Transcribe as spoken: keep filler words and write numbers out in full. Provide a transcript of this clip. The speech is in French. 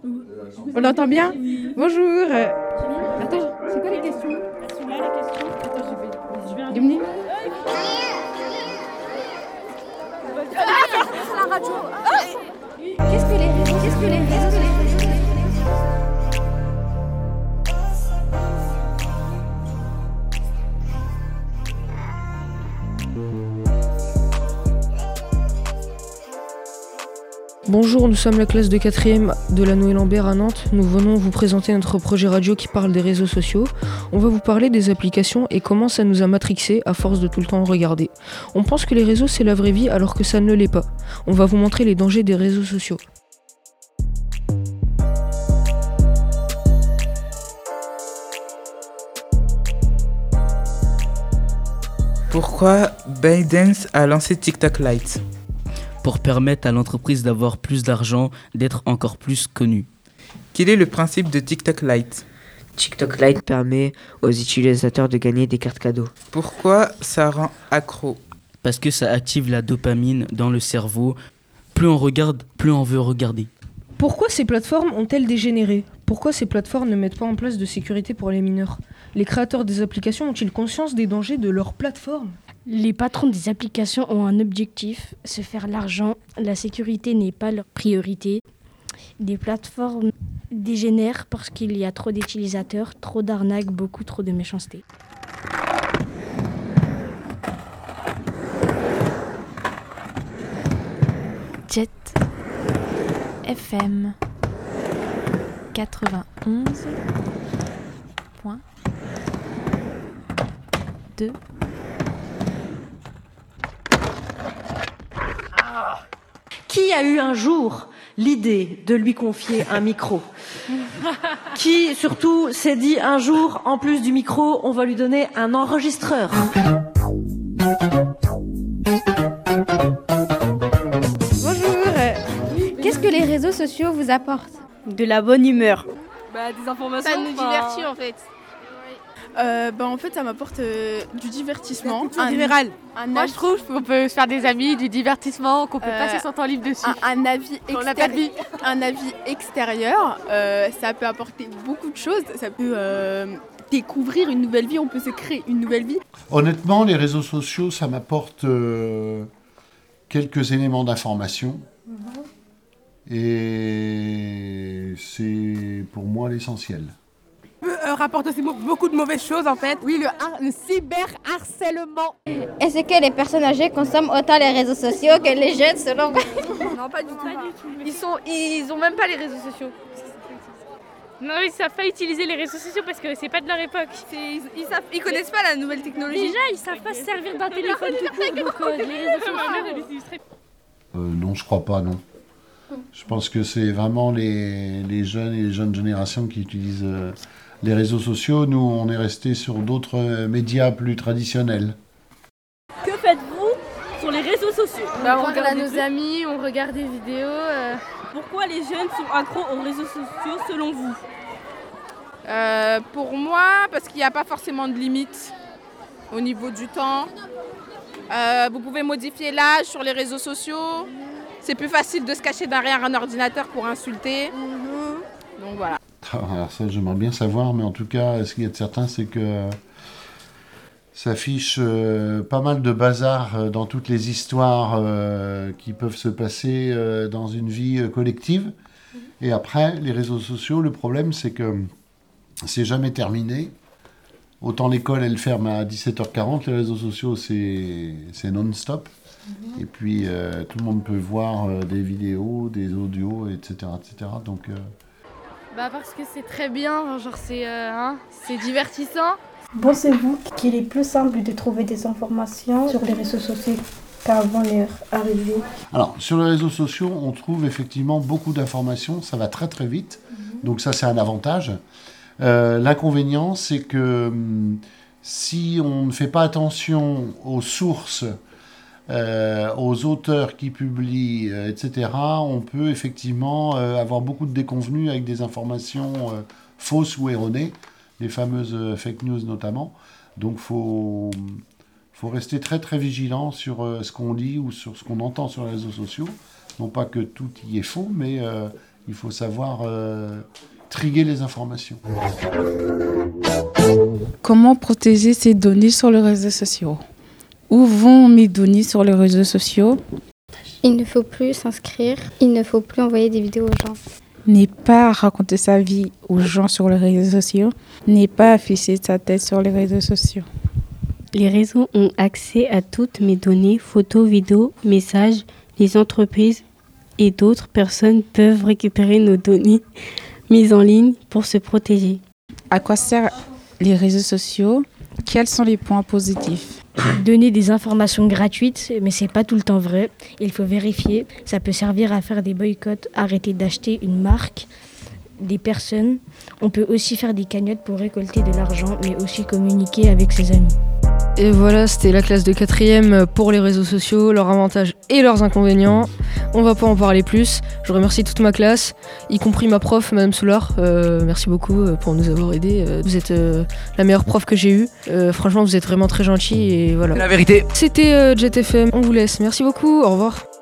On l'entend bien? Bonjour. euh, Attends, c'est quoi les questions? Celui-là, la question. Attends, je vais, je vais Dominique? La radio. Qu'est-ce que les réseaux Qu'est-ce que les réseaux Bonjour, nous sommes la classe de quatrième de la Noël-Lambert à Nantes. Nous venons vous présenter notre projet radio qui parle des réseaux sociaux. On va vous parler des applications et comment ça nous a matrixés à force de tout le temps regarder. On pense que les réseaux c'est la vraie vie alors que ça ne l'est pas. On va vous montrer les dangers des réseaux sociaux. Pourquoi ByteDance a lancé TikTok Lite? Pour permettre à l'entreprise d'avoir plus d'argent, d'être encore plus connue. Quel est le principe de TikTok Lite? TikTok Lite permet aux utilisateurs de gagner des cartes cadeaux. Pourquoi ça rend accro? Parce que ça active la dopamine dans le cerveau. Plus on regarde, plus on veut regarder. Pourquoi ces plateformes ont-elles dégénéré? Pourquoi ces plateformes ne mettent pas en place de sécurité pour les mineurs? Les créateurs des applications ont-ils conscience des dangers de leur plateforme? Les patrons des applications ont un objectif, se faire l'argent. La sécurité n'est pas leur priorité. Des plateformes dégénèrent parce qu'il y a trop d'utilisateurs, trop d'arnaques, beaucoup trop de méchanceté. Jet F M quatre-vingt-onze point deux. Qui a eu un jour l'idée de lui confier un micro? Qui, surtout, s'est dit un jour, en plus du micro, on va lui donner un enregistreur? Bonjour. euh, Qu'est-ce que les réseaux sociaux vous apportent? De la bonne humeur. Bah, des informations. Ça nous divertit en fait. Euh, bah, en fait, ça m'apporte euh, du divertissement. Un général. Un Moi, avis- je trouve qu'on peut se faire des amis, du divertissement, qu'on peut Euh, passer son temps libre dessus. un, un avis On n'a pas de vie. extérieur. Un avis extérieur. euh, ça peut apporter beaucoup de choses. Ça peut euh, découvrir une nouvelle vie. On peut se créer une nouvelle vie. Honnêtement, les réseaux sociaux, ça m'apporte euh, quelques éléments d'information. Et c'est pour moi l'essentiel. Euh, rapporte aussi beaucoup de mauvaises choses en fait. Oui, le, har- le cyberharcèlement. Est-ce que les personnes âgées consomment autant les réseaux sociaux que les jeunes selon vous? Non, pas du tout. Ils sont, ils ont même pas les réseaux sociaux. Non, ils savent pas utiliser les réseaux sociaux parce que c'est pas de leur époque. Ils, ils, savent, ils connaissent pas la nouvelle technologie. Déjà, ils savent pas se servir d'un téléphone tout court, donc euh, les réseaux sociaux. Euh, non, je crois pas, non. Je pense que c'est vraiment les, les jeunes et les jeunes générations qui utilisent euh, les réseaux sociaux. Nous, on est resté sur d'autres euh, médias plus traditionnels. Que faites-vous sur les réseaux sociaux? Bah, on regarde nos amis, on regarde des vidéos. euh. Pourquoi les jeunes sont accros aux réseaux sociaux selon vous? Euh, pour moi, parce qu'il n'y a pas forcément de limite au niveau du temps. Euh, vous pouvez modifier l'âge sur les réseaux sociaux. C'est plus facile de se cacher derrière un ordinateur pour insulter. Donc voilà. Alors ça, j'aimerais bien savoir, mais en tout cas, ce qu'il y a de certain, c'est que ça affiche euh, pas mal de bazar euh, dans toutes les histoires euh, qui peuvent se passer euh, dans une vie euh, collective. Et après, les réseaux sociaux, le problème, c'est que c'est jamais terminé. Autant l'école, elle ferme à dix-sept heures quarante, les réseaux sociaux, c'est, c'est non-stop. Mm-hmm. Et puis, euh, tout le monde peut voir euh, des vidéos, des audios, et cetera, et cetera. Donc, euh... Bah parce que c'est très bien, genre c'est, euh, hein, c'est divertissant. Pensez-vous qu'il est plus simple de trouver des informations sur les réseaux sociaux qu'avant leur arrivée? Alors, sur les réseaux sociaux, on trouve effectivement beaucoup d'informations, ça va très très vite, mm-hmm. Donc ça c'est un avantage. Euh, l'inconvénient, c'est que hum, si on ne fait pas attention aux sources, euh, aux auteurs qui publient, euh, et cetera, on peut effectivement euh, avoir beaucoup de déconvenues avec des informations euh, fausses ou erronées, les fameuses euh, fake news notamment. Donc il faut, faut rester très très vigilant sur euh, ce qu'on lit ou sur ce qu'on entend sur les réseaux sociaux. Non pas que tout y est faux, mais euh, Il faut savoir euh, trier les informations. Comment protéger ses données sur les réseaux sociaux? Où vont mes données sur les réseaux sociaux? Il ne faut plus s'inscrire, il ne faut plus envoyer des vidéos aux gens. Ne pas raconter sa vie aux gens sur les réseaux sociaux, ne pas afficher sa tête sur les réseaux sociaux. Les réseaux ont accès à toutes mes données, photos, vidéos, messages. Les entreprises et d'autres personnes peuvent récupérer nos données mises en ligne pour se protéger. À quoi servent les réseaux sociaux? Quels sont les points positifs? Donner des informations gratuites, mais c'est pas tout le temps vrai. Il faut vérifier. Ça peut servir à faire des boycotts, arrêter d'acheter une marque, des personnes. On peut aussi faire des cagnottes pour récolter de l'argent, mais aussi communiquer avec ses amis. Et voilà, c'était la classe de quatrième pour les réseaux sociaux, leurs avantages et leurs inconvénients. On va pas en parler plus. Je remercie toute ma classe, y compris ma prof, Madame Soulard. Euh, merci beaucoup pour nous avoir aidés. Vous êtes euh, la meilleure prof que j'ai eue. Euh, franchement, vous êtes vraiment très gentils et voilà. La vérité. C'était euh, Jet F M. On vous laisse. Merci beaucoup. Au revoir.